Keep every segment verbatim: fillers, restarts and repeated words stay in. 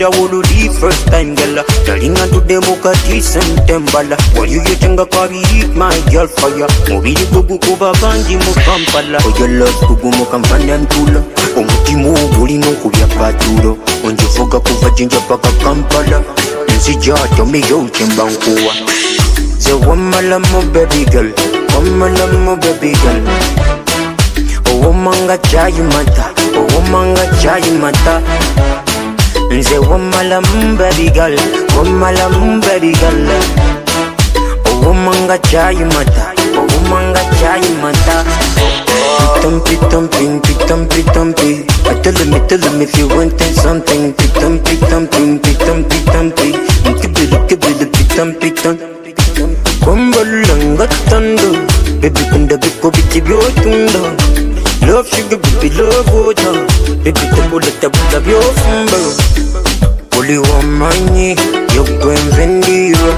a whole the first time, girl. Telling her to them who got decent tembala. What you you think I carry eat my girl fire? Mobi the bubu kuba banji mo kampala. Oh your love kubu mo kamfanya ntula. Omuti mo uli no kubya paturo. Onje foga kuva jinja paka kampala. Nsi jato me yo chembankuwa. Say one malamo baby girl, one malamo baby girl. Oh manga chai mata, oh manga chai mata. Say one malamo baby girl, one malamo baby girl. Oh manga chai mata, oh manga chai mata. Tumpy tumping, tumpy tumpy. I tell me, tell me if you want something. Tumpy tumping, tumpy tumpy. Kibble kibble, tumpy tumpy. Kumbalanga tando, baby kunda biko biti biotundo. Love sugar baby love water, baby tabula tabula biofumba. Only one money, you going vendira.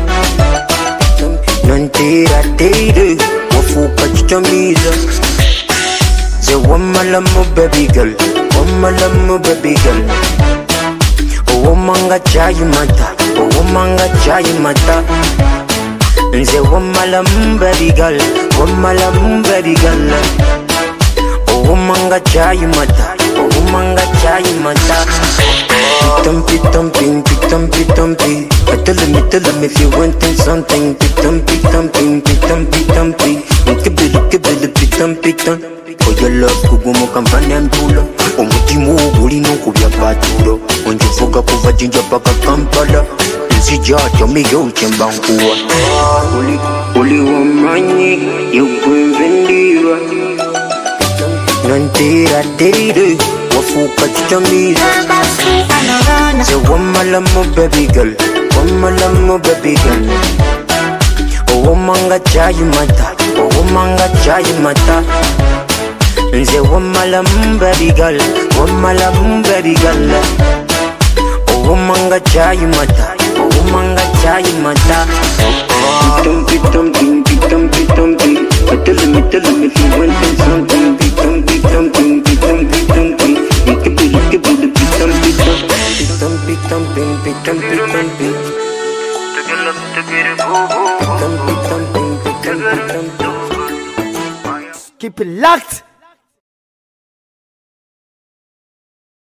Nantira tere, wafuka chichamiza. Say one malamo baby girl, one malamo baby girl. Oh manga chai mata, oh manga chai mata. Say one malam baby girl, one malam baby girl. Oh manga chai mata, oh manga chai mata. Tumpy tumping, tumpy tumpy. I tell me, tell me if you want something. Tumpy tumping, tumpy tumpy. Kibble kibble, tumpy tumpy. Oh your love kubu mo kamfanya ntula. Omuti mo uli no kubya paturo. Onje foga kuva jinja paka kampala. Nsi jato me yo chembankuwa. Uli, uli wamanye, you going vendira. Nantira tere, wafuka chichamiza. Say one malamo baby girl, one malamo baby girl. Oh manga chai mata, oh manga chai mata. Say one malam baby girl, one malam baby girl. Oh manga chai mata, oh manga chai mata. Tumpy tumpy, tumpy tumpy. I tell me, tell me if you want something. Tumpy tumpy, tumpy tumpy. Kibble kibble, tumpy tumpy, tumpy tumpy, tumpy tumpy. Tumpy tumpy, tumpy tumpy. Keep it locked.